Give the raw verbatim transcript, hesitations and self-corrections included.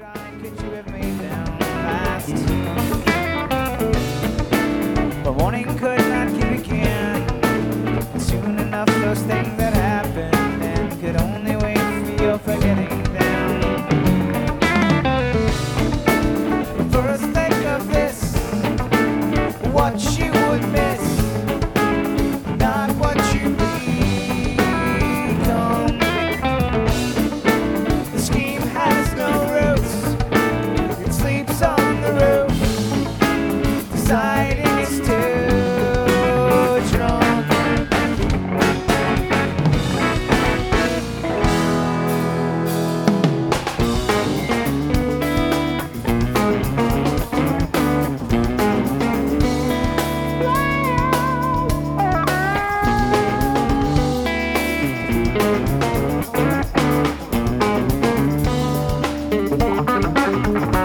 I could you have made down last? But warning could not keep again. Soon enough, those things that happened and could only wait for your forgetting them. First, think of this, what you would miss, not what you become. The scheme has no roots, it sleeps on the roof, deciding it's too drunk. Thank you.